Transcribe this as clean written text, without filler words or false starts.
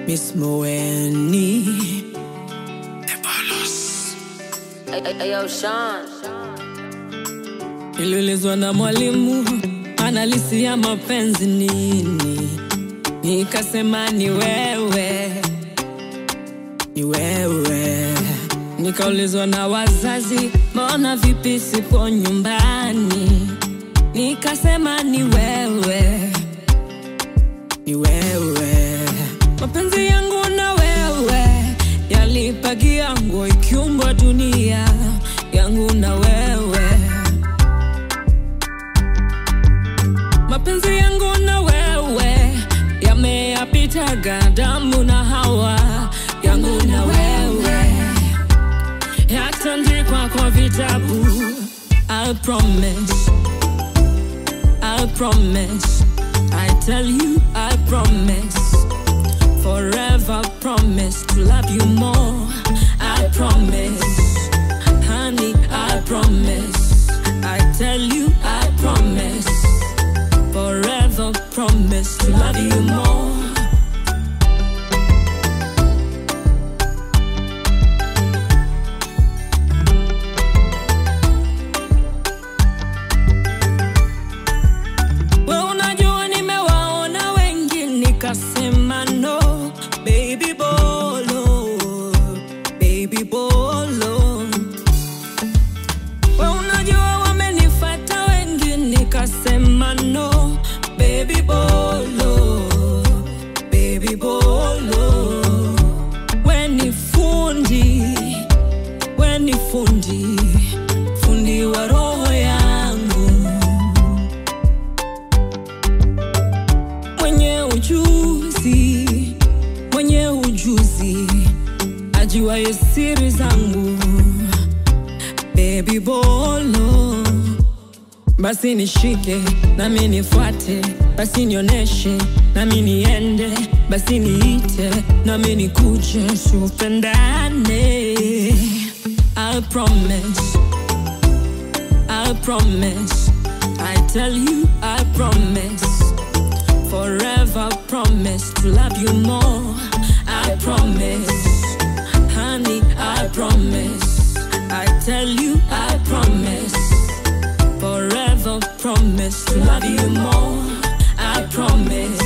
Miss Moeni. Ayo Sean. Niliulizwa na mwalimu analisi ya mapenzi nini, nikasema ni wewe, ni wewe. Nikaulizwa na wazazi mbona vipi sipo nyumbani, nikasema ni wewe, ni wewe. Mapenzi yangu na wewe yalipagia nguo ikiumbwa dunia yangu na wewe. Mapenzi yangu na wewe yameyapitaga Adamu na Hawa, yangu na wewe yataandikwa kwa vitabu. I promise, I promise, I tell you I promise, forever promise to love you more. I promise, honey, I promise, I tell you I promise, forever promise to love you more. Wewe unajua nimewaona wengi nikasema no, baby bolo, baby bolo. Wewe unajua wamenifuata wengi nikasema no, baby bolo, baby bolo. We ni fundi, we ni fundi, fundi wa roho yangu, mwenye ujuzi, mwenye ujuzi, ajuaye siri zangu, baby bolo. Basi nishike nami nifuate, basi nioneshe nami niende, basi niite nami nikuje, tupendane. I promise, I promise, I tell you I promise, forever promise to love you more. I promise, honey, I promise, I tell you I promise, forever promise to love you more. I promise.